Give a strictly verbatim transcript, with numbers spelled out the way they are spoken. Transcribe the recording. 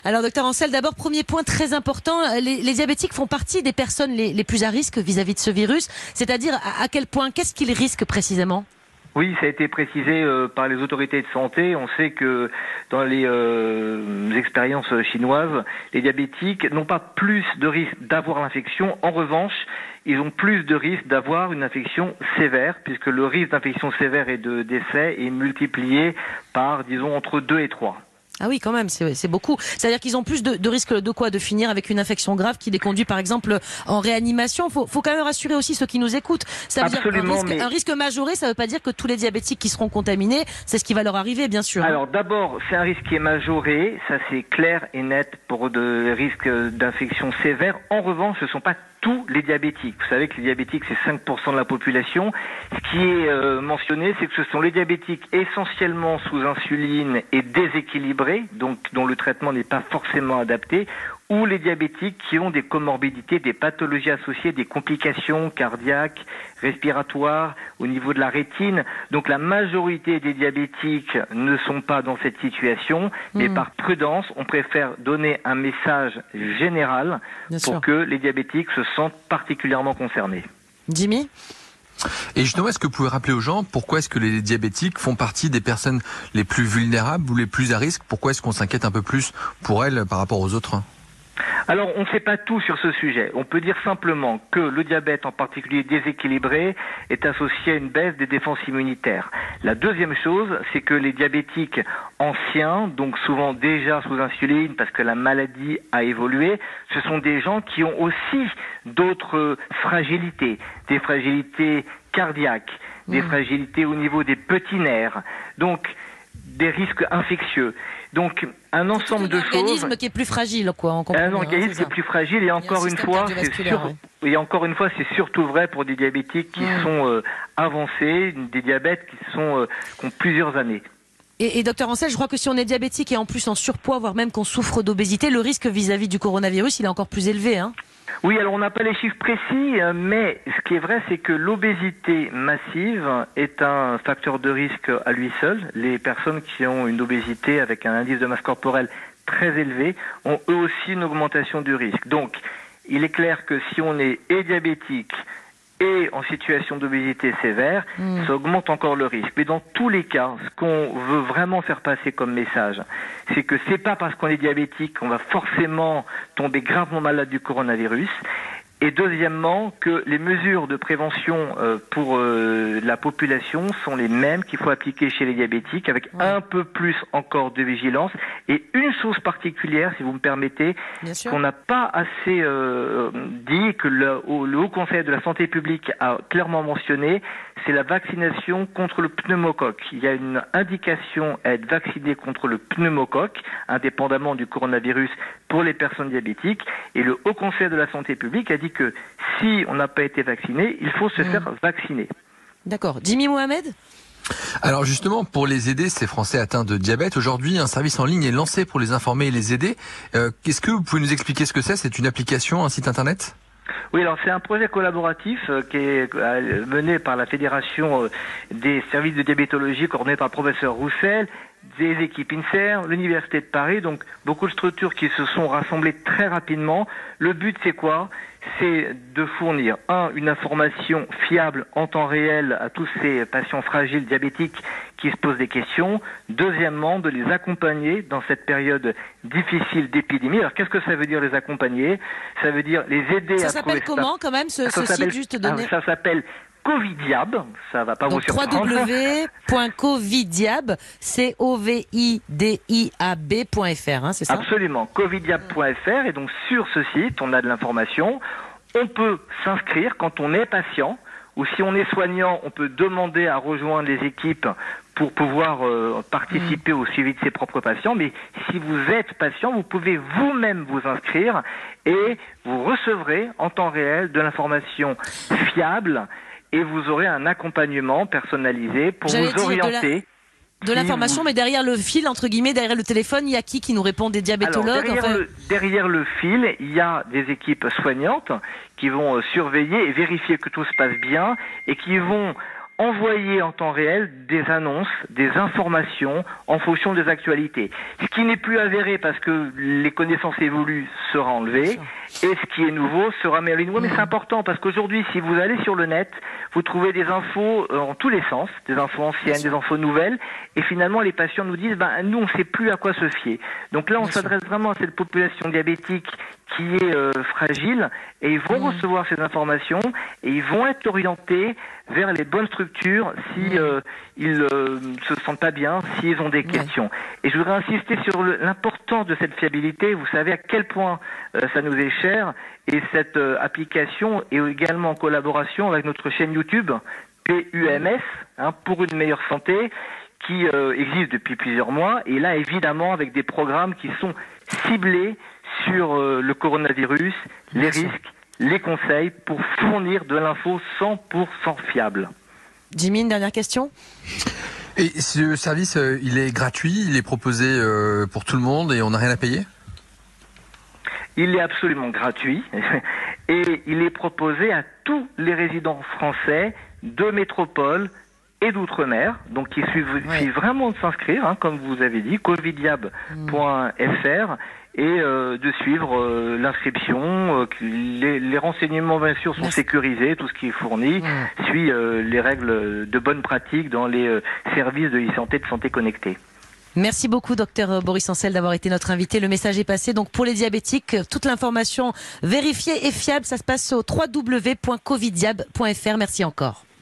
Alors, docteur Ancel, d'abord, premier point très important, les, les diabétiques font partie des personnes les, les plus à risque vis-à-vis de ce virus, c'est-à-dire à, à quel point, qu'est-ce qu'ils risquent précisément ? Oui, ça a été précisé euh, par les autorités de santé. On sait que dans les euh, expériences chinoises, les diabétiques n'ont pas plus de risque d'avoir l'infection. En revanche, ils ont plus de risque d'avoir une infection sévère, puisque le risque d'infection sévère et de décès est multiplié par, disons, entre deux et trois. Ah oui, quand même, c'est, c'est beaucoup. C'est-à-dire qu'ils ont plus de, de risques de quoi ? De finir avec une infection grave qui les conduit, par exemple, en réanimation. Faut, faut quand même rassurer aussi ceux qui nous écoutent. Ça veut Absolument, dire un risque, mais... un risque majoré, ça veut pas dire que tous les diabétiques qui seront contaminés, c'est ce qui va leur arriver, bien sûr. Alors d'abord, c'est un risque qui est majoré, ça c'est clair et net pour de risques d'infection sévère. En revanche, ce ne sont pas tous les diabétiques. Vous savez que les diabétiques, c'est cinq pour cent de la population. Ce qui est euh, mentionné, c'est que ce sont les diabétiques essentiellement sous insuline et déséquilibrés, donc dont le traitement n'est pas forcément adapté, ou les diabétiques qui ont des comorbidités, des pathologies associées, des complications cardiaques, respiratoires, au niveau de la rétine. Donc la majorité des diabétiques ne sont pas dans cette situation, mais mmh. par prudence, on préfère donner un message général Bien pour sûr. que les diabétiques se sentent particulièrement concernés. Jimmy ? Et justement, est-ce que vous pouvez rappeler aux gens pourquoi est-ce que les diabétiques font partie des personnes les plus vulnérables ou les plus à risque ? Pourquoi est-ce qu'on s'inquiète un peu plus pour elles par rapport aux autres ? Alors, on ne sait pas tout sur ce sujet. On peut dire simplement que le diabète, en particulier déséquilibré, est associé à une baisse des défenses immunitaires. La deuxième chose, c'est que les diabétiques anciens, donc souvent déjà sous insuline parce que la maladie a évolué, ce sont des gens qui ont aussi d'autres fragilités, des fragilités cardiaques, mmh. des fragilités au niveau des petits nerfs, donc des risques infectieux. Donc, un ensemble de choses... Un organisme qui est plus fragile, quoi. On un organisme qui est plus fragile, et encore une fois, c'est sur... et encore une fois, c'est surtout vrai pour des diabétiques qui mmh. sont euh, avancés, des diabètes qui sont euh, qui ont plusieurs années. Et, et docteur Ancel, je crois que si on est diabétique et en plus en surpoids, voire même qu'on souffre d'obésité, le risque vis-à-vis du coronavirus, il est encore plus élevé, hein ? Oui, alors on n'a pas les chiffres précis, mais ce qui est vrai, c'est que l'obésité massive est un facteur de risque à lui seul. Les personnes qui ont une obésité avec un indice de masse corporelle très élevé ont eux aussi une augmentation du risque. Donc, il est clair que si on est et diabétique et en situation d'obésité sévère, mmh. ça augmente encore le risque. Mais dans tous les cas, ce qu'on veut vraiment faire passer comme message, c'est que c'est pas parce qu'on est diabétique qu'on va forcément tomber gravement malade du coronavirus. Et deuxièmement, que les mesures de prévention euh, pour euh, la population sont les mêmes qu'il faut appliquer chez les diabétiques, avec ouais. un peu plus encore de vigilance. Et une chose particulière, si vous me permettez, qu'on n'a pas assez euh, dit, que le, le Haut Conseil de la Santé publique a clairement mentionné, c'est la vaccination contre le pneumocoque. Il y a une indication à être vacciné contre le pneumocoque, indépendamment du coronavirus, pour les personnes diabétiques. Et le Haut Conseil de la Santé publique a dit que si on n'a pas été vacciné, il faut se mmh. faire vacciner. D'accord. Jimmy Mohamed ? Alors justement, pour les aider, ces Français atteints de diabète, aujourd'hui, un service en ligne est lancé pour les informer et les aider. Euh, est-ce que vous pouvez nous expliquer ce que c'est ? C'est une application, un site internet ? Oui, alors c'est un projet collaboratif euh, qui est euh, mené par la Fédération euh, des services de diabétologie, coordonnée par le professeur Roussel, des équipes INSERM, l'Université de Paris, donc beaucoup de structures qui se sont rassemblées très rapidement. Le but, c'est quoi ? C'est de fournir, un, une information fiable en temps réel à tous ces patients fragiles diabétiques qui se posent des questions. Deuxièmement, de les accompagner dans cette période difficile d'épidémie. Alors, qu'est-ce que ça veut dire, les accompagner ? Ça veut dire les aider ça à... Ça s'appelle comment, quand même, ce, ce site, juste donné ? Ça s'appelle Covidiab, ça va pas donc, vous surprendre. w w w point covidiab, C O V I D I A B point F R, hein, c'est ça ? Absolument, covidiab point F R, et donc sur ce site, on a de l'information. On peut s'inscrire quand on est patient, ou si on est soignant, on peut demander à rejoindre les équipes pour pouvoir euh, participer mmh. au suivi de ses propres patients. Mais si vous êtes patient, vous pouvez vous-même vous inscrire et vous recevrez en temps réel de l'information fiable et vous aurez un accompagnement personnalisé pour J'allais vous orienter. De l'information, mais derrière le fil, entre guillemets, derrière le téléphone, il y a qui qui nous répond, des diabétologues? Alors, derrière, enfin... le, derrière le fil, il y a des équipes soignantes qui vont euh, surveiller et vérifier que tout se passe bien et qui vont envoyer en temps réel des annonces, des informations en fonction des actualités. Ce qui n'est plus avéré parce que les connaissances évoluent sera enlevé, et ce qui est nouveau sera mis en ligne. Ouais, mais c'est important parce qu'aujourd'hui, si vous allez sur le net, vous trouvez des infos en tous les sens, des infos anciennes, des infos nouvelles, et finalement les patients nous disent, ben nous on ne sait plus à quoi se fier. Donc là, on s'adresse vraiment à cette population diabétique qui est euh, fragile, et ils vont mmh. recevoir ces informations et ils vont être orientés vers les bonnes structures si euh, ils euh, se sentent pas bien, s'ils ont des ouais. questions. Et je voudrais insister sur le, l'importance de cette fiabilité. Vous savez à quel point euh, ça nous est cher, et cette euh, application est également en collaboration avec notre chaîne YouTube P U M S, hein, pour une meilleure santé, qui euh, existe depuis plusieurs mois, et là évidemment avec des programmes qui sont ciblés sur euh, le coronavirus, les risques, les conseils, pour fournir de l'info cent pour cent fiable. Jimmy, une dernière question ? Et ce service, euh, il est gratuit, il est proposé euh, pour tout le monde et on n'a rien à payer ? Il est absolument gratuit et il est proposé à tous les résidents français de métropole et d'outre-mer. Donc il suffit oui. vraiment de s'inscrire, hein, comme vous avez dit, covidiab point f r, et euh, de suivre euh, l'inscription. Euh, les, les renseignements, bien sûr, sont Merci. sécurisés. Tout ce qui est fourni mmh. suit euh, les règles de bonne pratique dans les euh, services de e-santé, de santé connectée. Merci beaucoup, docteur Boris Ancel, d'avoir été notre invité. Le message est passé. Donc, pour les diabétiques, toute l'information vérifiée et fiable, ça se passe au w w w point covidiab point f r. Merci encore.